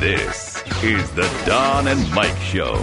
This is the Don and Mike Show.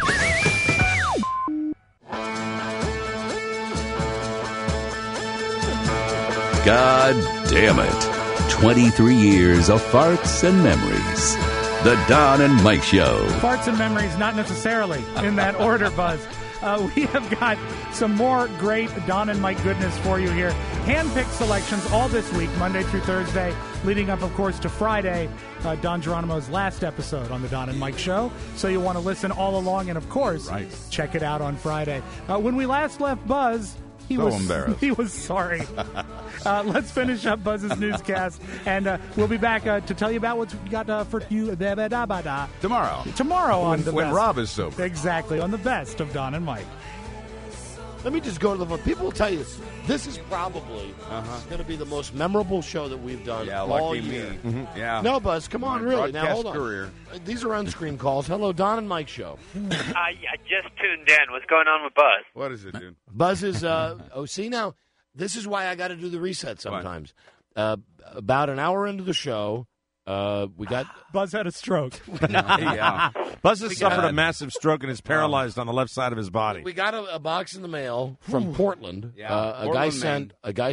God damn it. 23 years of farts and memories. The Don and Mike Show. Farts and memories, not necessarily in that order, Buzz. We have got some more great Don and Mike goodness for you here. Hand-picked selections all this week, Monday through Thursday, leading up, of course, to Friday, Don Geronimo's last episode on the Don and Mike Show. So you'll want to listen all along and, of course, check it out on Friday. When we last left Buzz, he was embarrassed. He was sorry. Let's finish up Buzz's newscast, and we'll be back to tell you about what's got for you tomorrow. Tomorrow on the when best. Rob is sober. Exactly, on the best of Don and Mike. Let me just go to the phone. People will tell you this is probably going to be the most memorable show that we've done all year. Me. Yeah. No, Buzz, come on, really. Now, hold on. Career. These are unscreened calls. Hello, Don and Mike Show. I just tuned in. What's going on with Buzz? What is it, dude? Buzz is, see, now, this is why I got to do the reset sometimes. About an hour into the show, we got... Buzz had a stroke. Yeah. Buzz has suffered a massive stroke and is paralyzed on the left side of his body. We got a box in the mail from Portland. A guy sent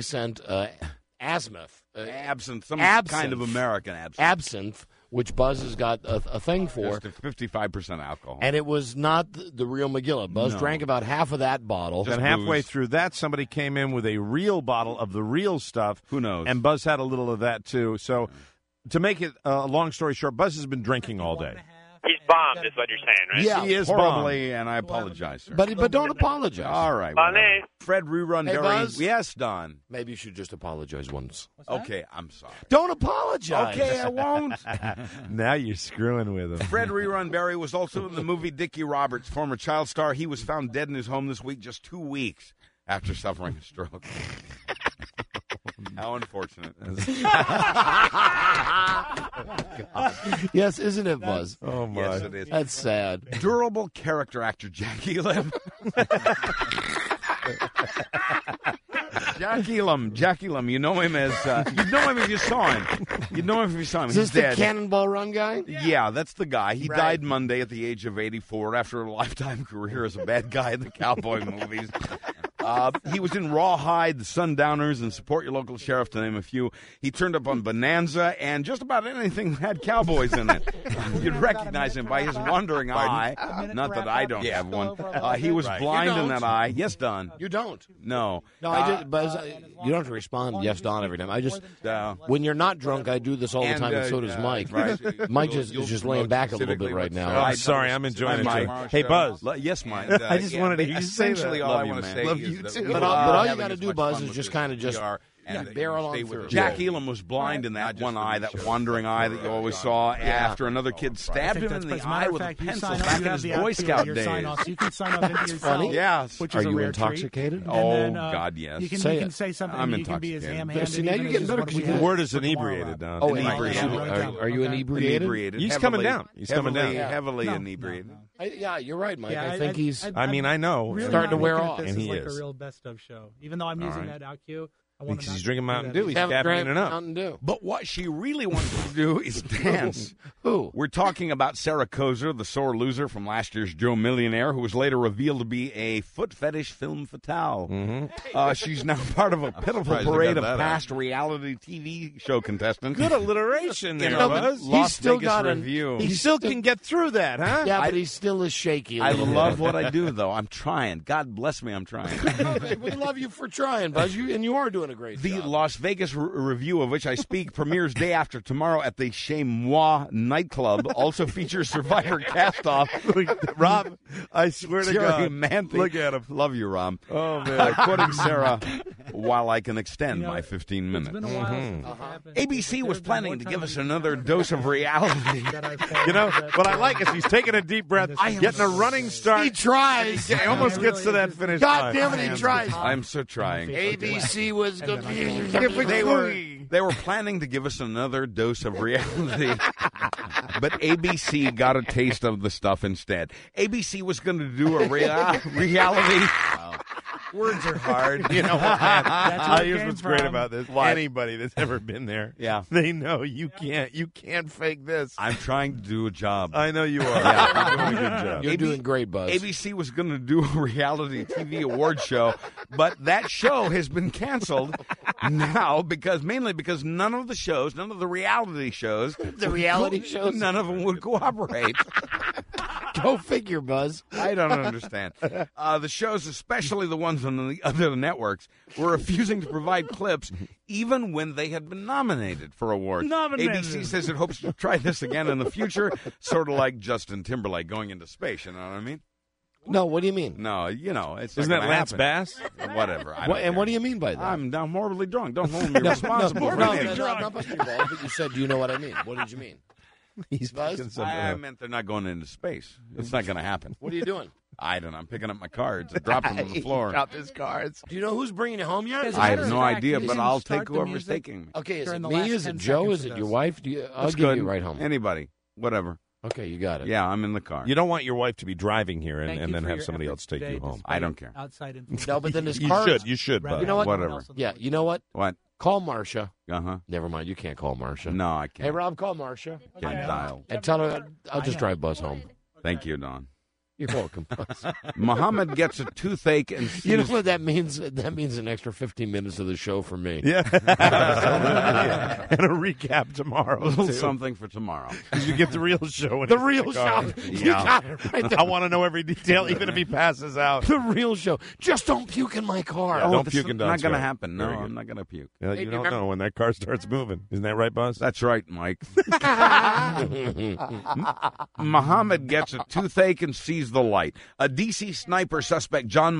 Asmuth. Absinthe. Some Absinthe. kind of American absinthe. Absinthe, which Buzz has got a thing for. Just 55% alcohol. And it was not the real McGilla. Buzz drank about half of that bottle. Then halfway through that, somebody came in with a real bottle of the real stuff. Who knows? And Buzz had a little of that, too. So to make it a long story short, Buzz has been drinking all day. He's bombed, is what you're saying, right? Yeah, he is horribly, and I apologize, sir. But don't apologize. All right. Bonnie. Fred rerun. Hey, Buzz? Yes, Don. Maybe you should just apologize once. Okay, I'm sorry. Don't apologize. Okay, I won't. Now you're screwing with him. Fred Rerun Barry was also in the movie Dickie Roberts, former child star. He was found dead in his home this week, just 2 weeks after suffering a stroke. How unfortunate. Yes, isn't it, Buzz? Oh, my. Yes, it is. That's sad. Durable character actor Jackie Elam. Jackie Elam. You know him as. You know him if you saw him. You know him if you saw him. Is He's this dead. the Cannonball Run guy? Yeah, that's the guy. He Right. died Monday at the age of 84 after a lifetime career as a bad guy in the cowboy movies. He was in Rawhide, The Sundowners, and Support Your Local Sheriff, to name a few. He turned up on Bonanza and just about anything that had cowboys in it. You'd recognize him by his wandering eye. Not that I don't have one. He was blind in that eye. Yes, Don. You don't. No. No, I just, Buzz, you don't have to respond yes, Don, every time. I just, when you're not drunk, I do this all the time, and so does Mike. Right. Mike is just laying back a little bit right now. I'm sorry, I'm enjoying Mike. it. Hey, Buzz. Yes, Mike. I just wanted to hear you say that. Essentially, all I want to say Love is you that too. we But are all you having got to as do, much Buzz, fun is with just this kind of as just we are, and barrel stay on with through. it. Jack Elam was blind in that one eye, that wandering eye that you always saw after another kid stabbed him in the eye with a pencil back in his Boy Scout days. So you can sign off into yourself. funny. Yes. Which Are is a you rare intoxicated? treat. Oh, And then, God, yes. You can, Say you can it. say something. I'm You can be as intoxicated. ham-handed. See, now even you're as getting just better what 'cause we you had The word is for tomorrow, inebriated, Rob. Don. Oh, Inebriated. Are you inebriated? Inebriated. He's coming down. He's coming down. Heavily No, inebriated. Yeah, you're right, Mike. Yeah, I think he's... I mean, I know. really Starting to not wear looking at off. This And is he like is. a real best of show. Even though I'm using that out cue, I want Because he's drinking Mountain Dew. He's Haven't drank caffeining up. Mountain Dew. But what she really wants to do is dance. Who? We're talking about Sarah Kozer, the sore loser from last year's Joe Millionaire, who was later revealed to be a foot fetish femme fatale. She's now part of a pitiful Surprised they parade got of that past reality TV show contestants. Good alliteration there, know, but Buzz. he's Las still Vegas got Review. He still can get through that, huh? Yeah, but he still is shaky. a I little love bit. what I do, though. I'm trying. God bless me, I'm trying. We love you for trying, Buzz. You are doing a great The job. Las Vegas review of which I speak premieres day after tomorrow at the Chez Moi nightclub. Also features Survivor cast-off. Rob, I swear to Jerry God. Manthe. Look at him. Love you, Rob. Oh, man. Quoting Sarah, while I can extend You know, my 15 minutes. It's been a while since it happened. ABC was There's been planning more to times give us than another you dose of reality. that I've found You know, that, what I like is he's taking a deep breath, getting a running start. He tries. He almost gets to that finish God line. damn it, he tries. I'm so trying. ABC was good. They were planning to give us another dose of reality, but ABC got a taste of the stuff instead. ABC was going to do a reality Words are hard. You know what? That's where it Here's came what's great from. about this. What? Anybody that's ever been there, they know you can't fake this. I'm trying to do a job. I know you are. You're doing a good job. You're doing great, Buzz. ABC was going to do a reality TV award show, but that show has been canceled now mainly because none of the reality shows, none of them would cooperate. Go figure, Buzz. I don't understand. The shows, especially the ones on the other networks, were refusing to provide clips even when they had been nominated for awards. ABC says it hopes to try this again in the future, sort of like Justin Timberlake going into space, you know what I mean? No, what do you mean? No, it's Isn't not that gonna Lance happen. Bass? Whatever. What do you mean by that? I'm horribly drunk. Don't hold me responsible for no, anything. I'm not busting your balls, but you said, do you know what I mean? What did you mean? He's Buzz? picking something I up. meant they're not going into space. It's not going to happen. What are you doing? I don't know. I'm picking up my cards. I dropped them on the floor. Dropped his cards. Do you know who's bringing you home yet? As a I matter have of no fact, idea, you but didn't I'll start take the whoever's music. taking me. Okay, is During it the last me? Is 10 it Joe? seconds Is of it your this. wife? I'll That's give good. you right home. Anybody. Whatever. Okay, you got it. Yeah, I'm in the car. You don't want your wife to be driving here Thank and you then for have your somebody efforts else take today, you home. despite I don't care. Outside influence. No, but then his You car. should, Rather Buzz. You know what? than Whatever. else in the Yeah, world. you know what? What? Call Marcia. Uh-huh. Never mind, you can't call Marcia. No, I can't. Hey, Rob, call Marcia. Can't dial. And tell her I'll just drive Buzz home. Thank you, Don. You're welcome, Buzz. Muhammad gets a toothache and You know sees what that means? That means an extra 15 minutes of the show for me. Yeah. And a recap tomorrow. a little too. something for tomorrow. You get the real show. when The he's real in car. show. You got it right there. I want to know every detail, even if he passes out. The real show. Just don't puke in my car. Yeah, don't That's puke in not Don's going to car. happen. No, Very good. I'm not going to puke. Yeah, Hey, you don't remember- know when that car starts moving. Isn't that right, Buzz? That's right, Mike. Muhammad gets a toothache and sees the light. A DC sniper suspect, John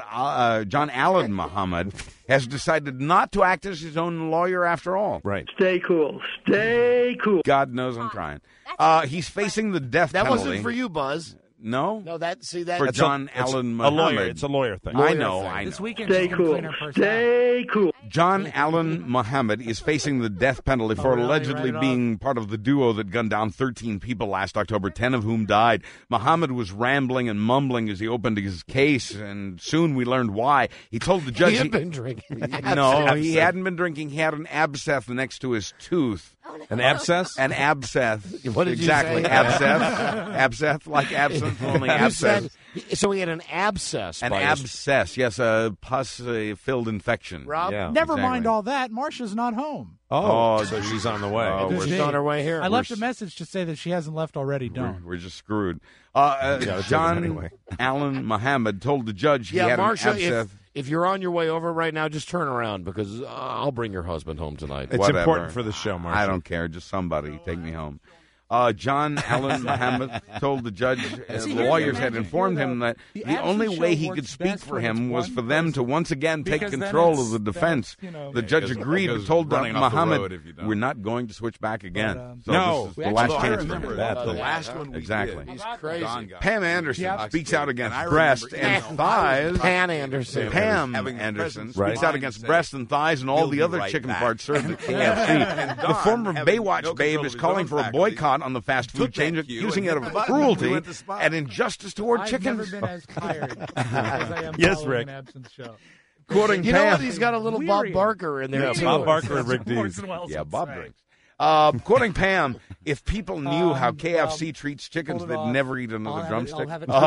Allen Muhammad, has decided not to act as his own lawyer after all. Right. Stay cool. Stay cool. God knows I'm trying. He's facing the death That penalty. wasn't for you, Buzz. No? No, that For that's John It's Allen a lawyer. Muhammad. It's a lawyer thing. I know. This weekend, Stay she's gonna cool. clean her purse out. Stay cool. John Allen Muhammad is facing the death penalty for really? allegedly Write it being part of the duo that gunned down 13 people last October, 10 of whom died. Muhammad was rambling and mumbling as he opened his case, and soon we learned why. He told the judge He had been drinking. no, he hadn't been drinking. He had an abscess next to his tooth. An abscess? An abscess. What did you exactly. say? Abscess. Abscess, like absinthe, only You abscess. said, so he had an abscess. An by his- abscess, yes, a pus-filled infection. Rob? Yeah. Never Exactly. mind all that. Marcia's not home. Oh, so she's on the way. Oh, It is we're- She's me. on her way here. I left a message to say that she hasn't left already. Don't. We're just screwed. take it John anyway. Allen Muhammad told the judge he Yeah, had Marcia, an abscess. if you're on your way over right now, just turn around because I'll bring your husband home tonight. It's Whatever. important for the show, Marcia. I don't care. Just somebody take me home. John Allen Muhammad told the judge See, the here's lawyers the had magic informed here, him though. that The the only absence way show he could works speak best for when him it's was one for them person. to once again take Because then control it's- of the then defense. it's, you know- The Yeah, judge it goes- agreed, it but goes told running Muhammad, off the road if you don't. we're not going to switch back again. But, So No. this is We the actually- last I chance. remember for that. him. The last one we Exactly. did. He's crazy. Pam Anderson Yeah. speaks out against And I breast remember, and you know, thighs. Pan Anderson. Pam having the Anderson presence speaks of out mind against to breast and thighs and all "He'll the be other right chicken back." parts served at KFC. And The Don, former having Baywatch no babe control is of his calling own for a faculty, boycott on the fast food took chain, that cue accusing and it of hit the button. cruelty We went to spot. and injustice toward I've chickens. never been as tired as I am Yes, following Rick. an absence show. Quoting You know Pam. what? He's got a little Bob Weary. Barker in there, Yeah, too. Bob Barker and Rick Dees. Yeah, Bob drinks. Quoting Pam, if people knew how KFC treats chickens, they'd never eat another drumstick.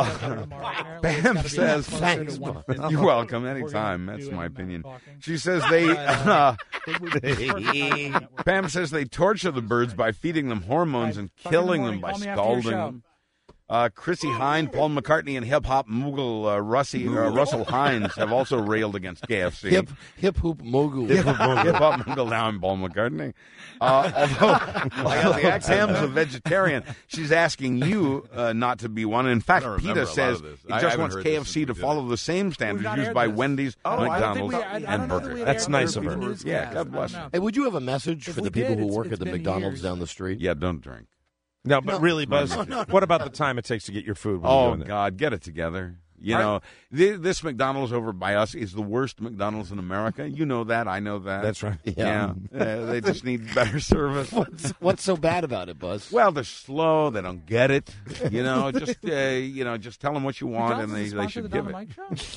Pam says, Thanks, You're welcome anytime. That's my opinion. She says Pam says they torture the birds by feeding them hormones and killing them by scalding them. Chrissy Hine, Paul McCartney, and hip-hop mogul Russell Hines have also railed against KFC. Hip hoop mogul. Hip-hop mogul now I'm Paul McCartney. Although Pam's a vegetarian, she's asking you not to be one. In fact, I don't remember PETA a lot says of this. it I just haven't wants heard this since KFC we to did follow the same standards used by Wendy's, McDonald's, and Burger King. That's nice of her. Yeah, God bless her. Hey, would you have a message If for we the people did, who it's- work it's at the been McDonald's years. down the street? Yeah, don't drink. No, but really, Buzz, what about the time it takes to get your food? When you're Oh, doing that? God, get it together. You know, this McDonald's over by us is the worst McDonald's in America. You know that. I know that. That's right. Yeah. They just need better service. What's so bad about it, Buzz? Well, they're slow. They don't get it. You know, just tell them what you want, and they should give it.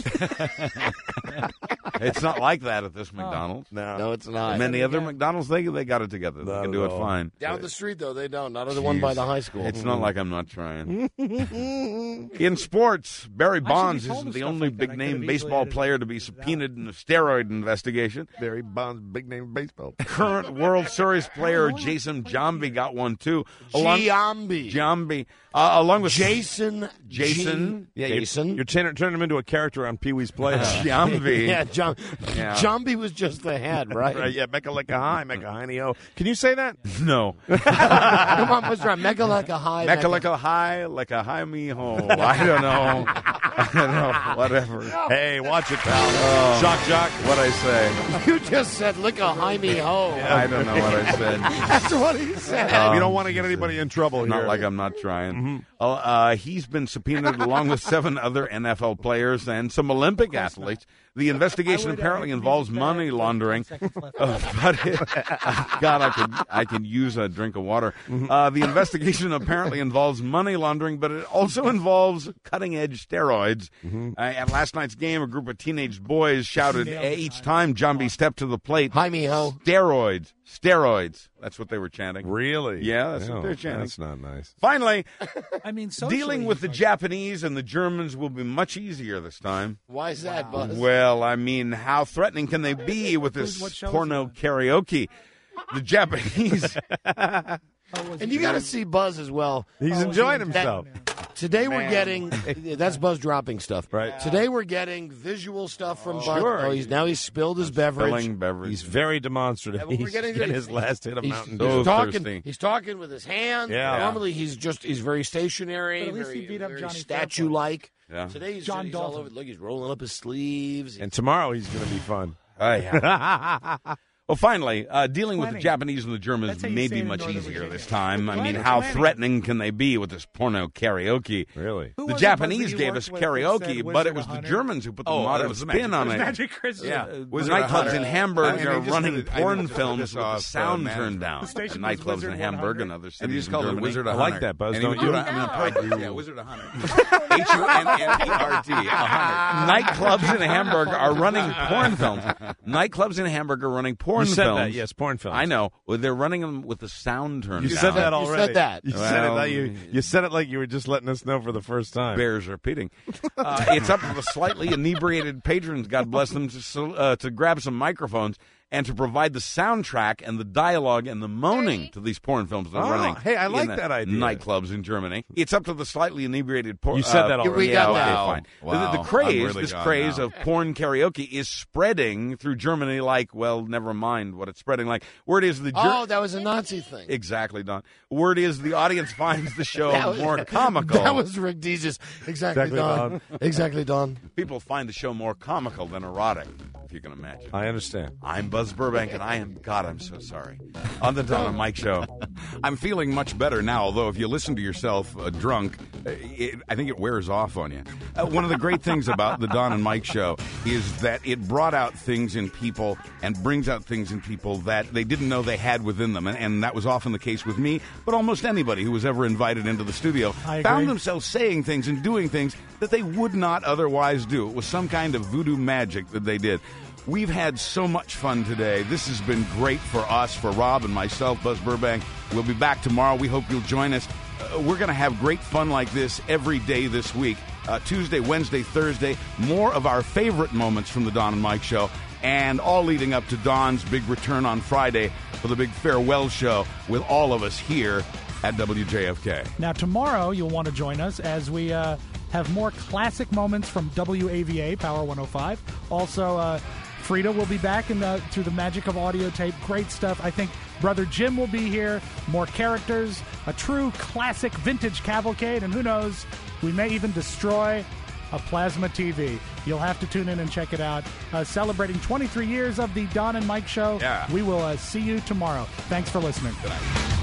It's not like that at this McDonald's. No, it's not. Many other McDonald's, they got it together. They can do it fine. Down the street, though, they don't. Not the one by the high school. It's not like I'm not trying. In sports, Barry Bonds isn't the only big-name baseball player to be subpoenaed in a steroid investigation. Barry Bonds, big-name baseball. Current World Series player Jason Giambi got one, too. Giambi. Along with Jason. Yeah, Jason. You're turning him into a character on Pee-wee's Playhouse. Giambi. Yeah, Giambi was just the head, right? Right, yeah, Mecca like a high, Mecca hiney-o. Can you say that? No. Come on, what's right? Mecca like a high. Mecca like a high me ho. I don't know. Whatever. Hey, watch it, pal. Shock jock. What'd I say? You just said lick a high me ho. I don't know what I said. That's what he said. We don't want to get anybody in trouble here. Not like I'm not trying. He's been subpoenaed along with 7 other NFL players and some Olympic athletes. The investigation apparently involves money laundering. God, I could use a drink of water. The investigation apparently involves money laundering, but it also involves cutting-edge steroids. At last night's game, a group of teenage boys shouted each time Giambi stepped to the plate, "Hi, mijo." Steroids. That's what they were chanting. Really? Yeah, that's what they're chanting. That's not nice. Finally, socially, dealing with the Japanese and the Germans will be much easier this time. Why is that, Buzz? Well, I mean, how threatening can they be with this porno karaoke? The Japanese. And you got to see Buzz as well. He's enjoying himself. Today we're getting that's Buzz dropping stuff. Right. Today we're getting visual stuff from Buzz. Sure. Oh, he's spilled his beverage. He's very demonstrative. We're He's getting getting his last hit of Mountain so Dew. thirsty. He's talking with his hands. Yeah. Normally he's very stationary, But at least very, he beat up very Johnny statue-like. Yeah. Today he's John he's all Dalton. over. Look, he's rolling up his sleeves. And tomorrow he's going to be fun. Well, finally, dealing with the Japanese and the Germans may be much easier this time. I mean, how threatening can they be with this porno karaoke? Really? The Japanese gave us karaoke, but it was the Germans who put the modern spin on it. Magic Chris. Yeah. Nightclubs in Hamburg are running porn films with the sound turned down. Nightclubs in Hamburg and other cities. And you just call it Wizard of I Hunter. like that, Buzz, And don't he you? would do it- Yeah, Wizard of Hunter. H-U-N-N-E-R-T. Nightclubs in Hamburg are running porn films. Nightclubs in Hamburg are running porn You films. said that, yes, porn films. I know. Well, they're running them with the sound turned You down. said that already. You said that. You said it like you said it like you were just letting us know for the first time. Bears repeating. It's up to the slightly inebriated patrons, God bless them, to grab some microphones and to provide the soundtrack and the dialogue and the moaning to these porn films they're running. Hey, I like in the that idea. Nightclubs in Germany. It's up to the slightly inebriated porn. You said that already. We got okay, that. fine. Wow. The craze, I'm really gone craze now. of porn karaoke is spreading through Germany like, well, never mind what it's spreading like. Word is the That was a Nazi thing. Exactly, Don. Word is the audience finds the show more comical. That was Rick Dees. Exactly, Don. Exactly, Don. People find the show more comical than erotic, if you can imagine. I understand. I'm Buzz Burbank, and I'm so sorry. On the Don and Mike Show. I'm feeling much better now, although if you listen to yourself drunk, I think it wears off on you. One of the great things about the Don and Mike Show is that it brought out things in people and brings out things in people that they didn't know they had within them. And that was often the case with me, but almost anybody who was ever invited into the studio found themselves saying things and doing things that they would not otherwise do. It was some kind of voodoo magic that they did. We've had so much fun today. This has been great for us, for Rob and myself, Buzz Burbank. We'll be back tomorrow. We hope you'll join us. We're going to have great fun like this every day this week. Tuesday, Wednesday, Thursday, more of our favorite moments from the Don and Mike Show, and all leading up to Don's big return on Friday for the big farewell show with all of us here at WJFK. Now, tomorrow you'll want to join us as we have more classic moments from WAVA, Power 105. Also, Frida will be back through the magic of audio tape. Great stuff. I think Brother Jim will be here. More characters. A true classic vintage cavalcade. And who knows, we may even destroy a plasma TV. You'll have to tune in and check it out. Celebrating 23 years of the Don and Mike Show. Yeah. We will see you tomorrow. Thanks for listening. Good night.